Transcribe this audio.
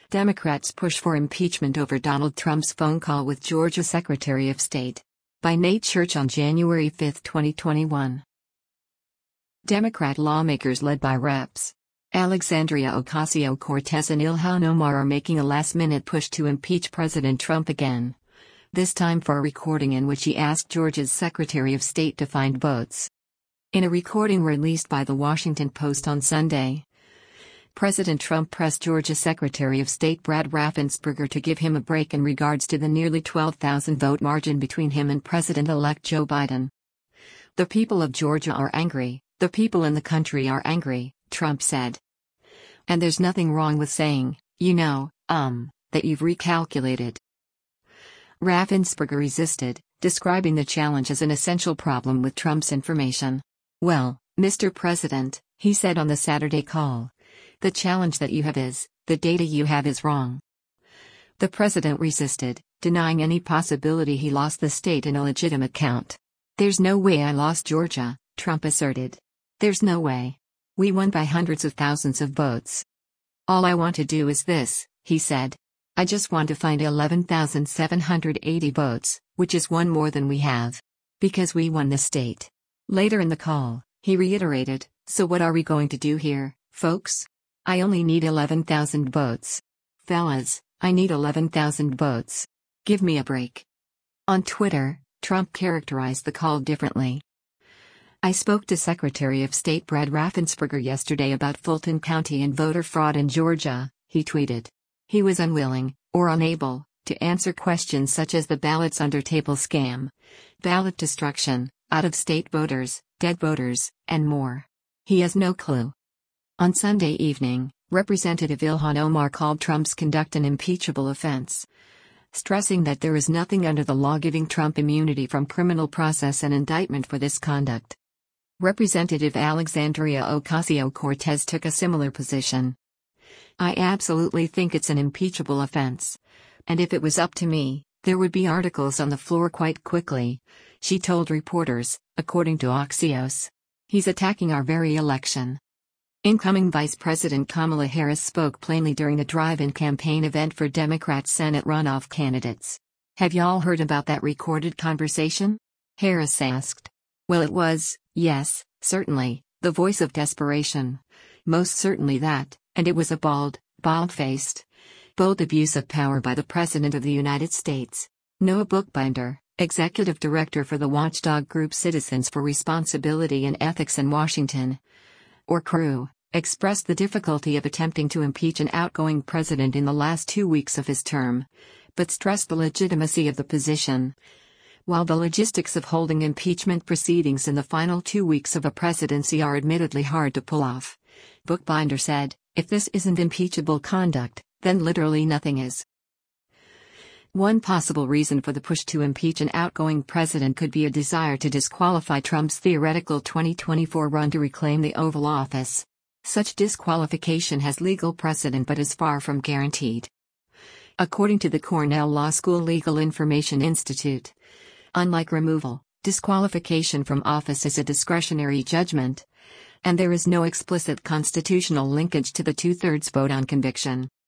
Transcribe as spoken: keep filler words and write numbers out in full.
Democrats push for impeachment over Donald Trump's phone call with Georgia Secretary of State. By Nate Church on January fifth, twenty twenty-one. Democrat lawmakers led by Reps Alexandria Ocasio-Cortez and Ilhan Omar are making a last-minute push to impeach President Trump again. This time for a recording in which he asked Georgia's Secretary of State to find votes. In a recording released by The Washington Post on Sunday, President Trump pressed Georgia Secretary of State Brad Raffensperger to give him a break in regards to the nearly twelve thousand vote margin between him and President-elect Joe Biden. "The people of Georgia are angry, the people in the country are angry," Trump said. "And there's nothing wrong with saying, you know, um, that you've recalculated." Raffensperger resisted, describing the challenge as an essential problem with Trump's information. "Well, Mister President," he said on the Saturday call, "the challenge that you have is, the data you have is wrong." The president resisted, denying any possibility he lost the state in a legitimate count. "There's no way I lost Georgia," Trump asserted. "There's no way. We won by hundreds of thousands of votes. All I want to do is this," he said. "I just want to find eleven thousand seven hundred eighty votes, which is one more than we have. Because we won the state." Later in the call, he reiterated, "So what are we going to do here, folks? I only need eleven thousand votes. Fellas, I need eleven thousand votes. Give me a break." On Twitter, Trump characterized the call differently. "I spoke to Secretary of State Brad Raffensperger yesterday about Fulton County and voter fraud in Georgia," he tweeted. "He was unwilling, or unable, to answer questions such as the ballots under table scam, ballot destruction, out-of-state voters, dead voters, and more. He has no clue." On Sunday evening, Representative Ilhan Omar called Trump's conduct an impeachable offense, stressing that there is nothing under the law giving Trump immunity from criminal process and indictment for this conduct. Representative Alexandria Ocasio-Cortez took a similar position. "I absolutely think it's an impeachable offense. And if it was up to me, there would be articles on the floor quite quickly," she told reporters, according to Axios. "He's attacking our very election." Incoming Vice President Kamala Harris spoke plainly during the drive-in campaign event for Democrat Senate runoff candidates. "Have y'all heard about that recorded conversation?" Harris asked. "Well, it was, yes, certainly, the voice of desperation. Most certainly that, and it was a bald, bald-faced, bold abuse of power by the President of the United States." Noah Bookbinder, executive director for the watchdog group Citizens for Responsibility and Ethics in Washington, or C R E W, expressed the difficulty of attempting to impeach an outgoing president in the last two weeks of his term, but stressed the legitimacy of the position. While the logistics of holding impeachment proceedings in the final two weeks of a presidency are admittedly hard to pull off, Bookbinder said, "If this isn't impeachable conduct, then literally nothing is." One possible reason for the push to impeach an outgoing president could be a desire to disqualify Trump's theoretical twenty twenty-four run to reclaim the Oval Office. Such disqualification has legal precedent but is far from guaranteed. According to the Cornell Law School Legal Information Institute, unlike removal, disqualification from office is a discretionary judgment, and there is no explicit constitutional linkage to the two-thirds vote on conviction.